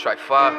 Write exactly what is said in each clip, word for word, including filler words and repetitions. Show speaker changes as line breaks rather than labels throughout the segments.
Try far.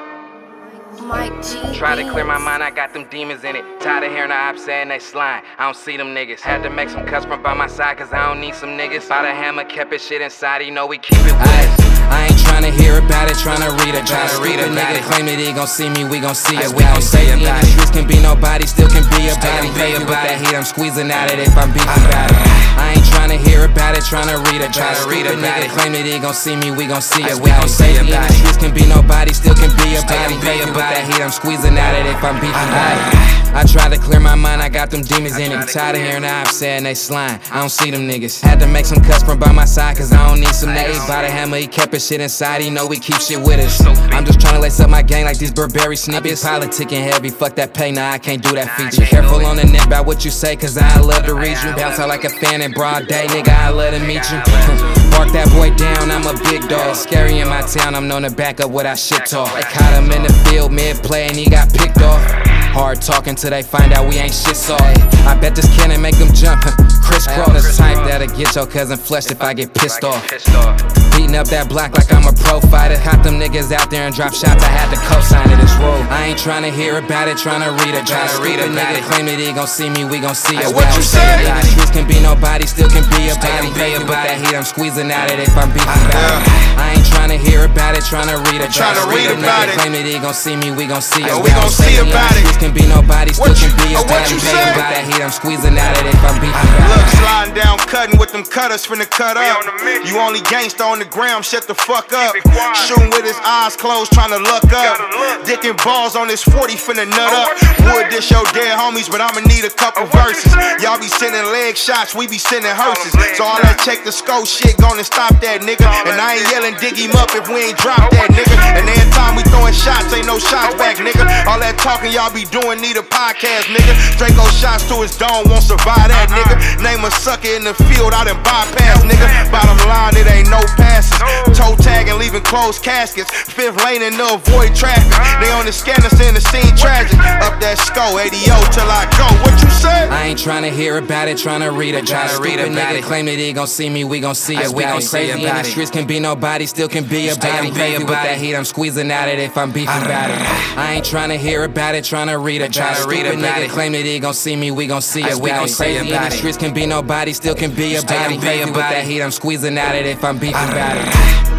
Mike G.
Try to clear my mind, I got them demons in it. Tired of hearing the ops saying they slime. I don't see them niggas. Had to make some cuts from by my side, cause I don't need some niggas. Bought a hammer, kept his shit inside, you know we keep it with us.
I ain't tryna hear about it, tryna read it. Tryna read it, nigga claim that he gon' see me, we gon' see it. We gon' say it. In the streets can be nobody, still can be a body. Baby, with that heat, I'm squeezing at it if I'm beefing about it. I ain't tryna hear about it, tryna read it. Tryna read it, nigga claim that he gon' see me, we gon' see it. We gon' say it. In the streets can be nobody, still can be a body. Baby, with that heat, I'm squeezing at it if I'm beefing about it. I try to clear my mind, I got them demons in it. Tired of hearing the ops saying they slime. I don't see them niggas. Had to make some cuts from by my side, cause I don't need some niggas. Bought a hammer, he kept his shit inside, he know we keep shit with us. I'm just tryna lace up my gang like these Burberry snippets. I be politicking heavy, fuck that pay, nah I can't do that feature. Be careful on the net about what you say, cause I love to read you. Bounce out like a fan in broad day, nigga, I love to meet you. Bark that boy down, I'm a big dog. Scary in my town, I'm known to back up what I shit talk. They caught him in the field mid-play and he got picked off. Hard talking till they find out we ain't shit soft. I bet this cannon make them jump. Crisscross the type that'll get your cousin flushed if I get pissed off. Beating up that block like I'm a pro fighter. Caught them niggas out there and drop shots, I had to co-sign it, it's roll. I ain't tryna hear about it, tryna read it. Tryna read it, nigga claim that he gon' see me, we gon' see it.
What you say?
Streets can be nobody, still can be a body. Baby, with that heat, I'm squeezing at it if I'm beefing about it. I ain't tryna hear about it, tryna read it.
Tryna read about it.
Claim that he gon' see me, we gon' see it.
We gon' see about it.
Can be nobody, still can be a
what you say?
With that heat, I'm squeezing at it if I'm beefing about it.
Look, sliding down, cutting with them cutters, finna cut up. You only gangsta on the ground, shut the fuck up. Shooting with his eyes closed, tryna luck up. Dick and balls on his forty, finna nut up. Would dish your dead homies, but I'ma need a couple verses. Y'all be sending leg shots, we be sending hearses. So all that check the scope shit gonna stop that nigga. And I ain't yelling dig him up if we ain't drop that nigga. And every time we throwing shots, ain't no shots back, nigga. All that talking y'all be doing need a podcast, nigga. Draco shots to his dome, won't survive that, nigga. Name a sucker in the field, I done bypass, nigga. Bottom line, it ain't no passes. Toe tagging, leaving closed caskets. Fifth lane and to avoid traffic. They on the scanner saying the scene tragic. Up that sco, A D O till I go. What you say?
I ain't tryna hear about it, tryna read it. Tryna read it, nigga claim that he gon' see me, we gon' see it. We gon' say it. In the streets can be nobody, still can be a body. Baby, with that heat, I'm squeezing at it if I'm beefing about it. I ain't tryna hear about it, tryna read it. Tryna read it, nigga claim that he gon' see me, we gon' see it. We gon' say it. In the streets can be nobody, still can be a body. Baby, with that heat, I'm squeezing at it if I'm beefing about it.